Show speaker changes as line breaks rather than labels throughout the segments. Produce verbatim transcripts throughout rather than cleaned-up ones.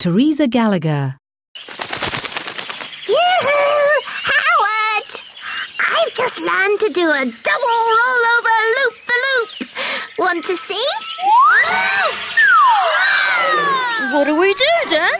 Teresa Gallagher.
Yoo-hoo! Howard! I've just learned to do a double rollover loop-the-loop. Want to see?
What do we do, Dan?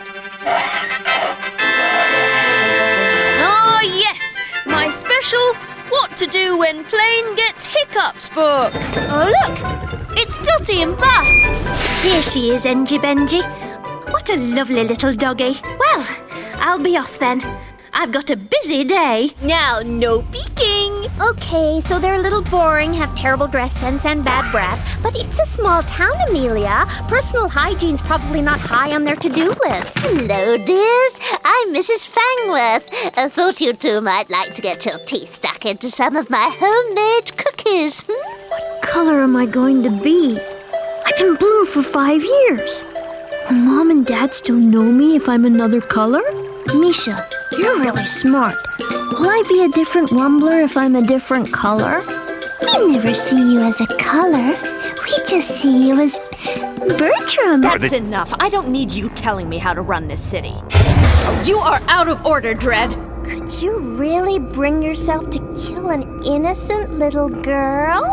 Ah, yes, my special What to Do When Plane Gets Hiccups book. Oh, look, it's Dotty and Bus. Here she is, Engy Benji. What a lovely little doggy. Well, I'll be off then. I've got a busy day. Now, no peeking.
Okay, so they're a little boring, have terrible dress sense and bad breath, but it's a small town, Amelia. Personal hygiene's probably not high on their to-do list.
Hello, dears. I'm Missus Fangworth. I thought you two might like to get your teeth stuck into some of my homemade cookies.
What color am I going to be? I've been blue for five years. Will Mom and Dad still know me if I'm another color? Misha, you're really smart. Will I be a different Wumbler if I'm a different color?
We never see you as a color. We just see you as Bertram.
That's enough. I don't need you telling me how to run this city. Oh, you are out of order, Dread.
Could you really bring yourself to kill an innocent little girl?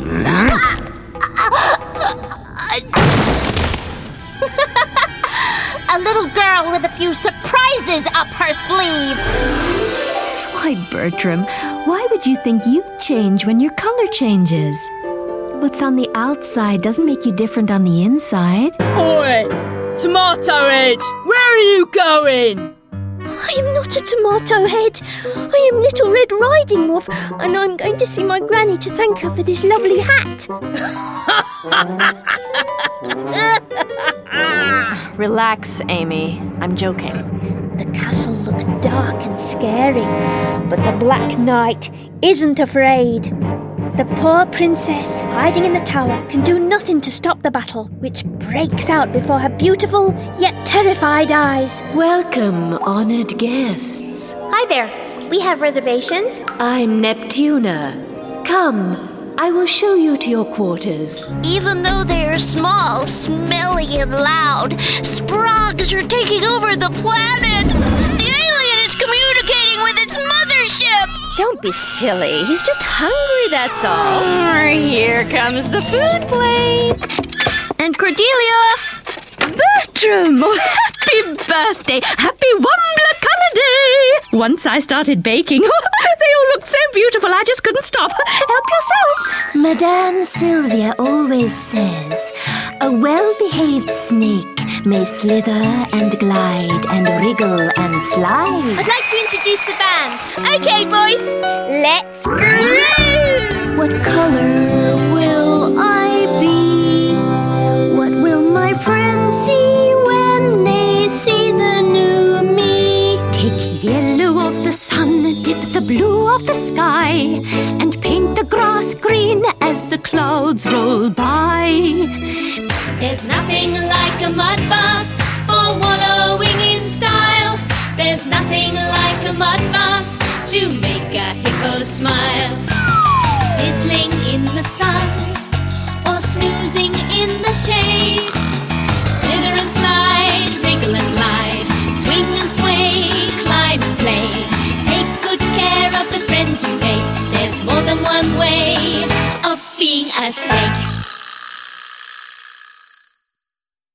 A little girl with a few surprises up her sleeve.
Why, Bertram, why would you think you change when your color changes? What's on the outside doesn't make you different on the inside.
Oi! Tomato Head! Where are you going? I am not a tomato head. I am Little Red Riding Wolf, and I'm going to see my granny to thank her for this lovely hat. Relax, Amy. I'm joking. The castle looks dark and scary, but the Black Knight isn't afraid. The poor princess, hiding in the tower, can do nothing to stop the battle, which breaks out before her beautiful yet terrified eyes.
Welcome, honoured guests.
Hi there. We have reservations.
I'm Neptuna. Come, I will show you to your quarters.
Even though they are small, smelly, and loud, Sprogs are taking over the planet. The alien is communicating with its mothership.
Don't be silly. He's just hungry, that's all. Here comes the food plane.
And Cordelia! Bertram! Oh, happy birthday! Happy Wumbler Colour Day! Once I started baking, they all looked so beautiful I just couldn't stop. Help yourself.
Madame Sylvia always says, a well-behaved snake may slither and glide and wriggle and slide.
I'd like to introduce the band. Okay, boys, let's groove!
What color will I be? What will my friends see when they see the new me? Take yellow of the sun, dip the blue of the sky, and paint the grass green as the clouds roll by.
There's nothing like a mud bath for wallowing in style. There's nothing like a mud bath to make a hippo smile. Sizzling in the sun or snoozing in the shade.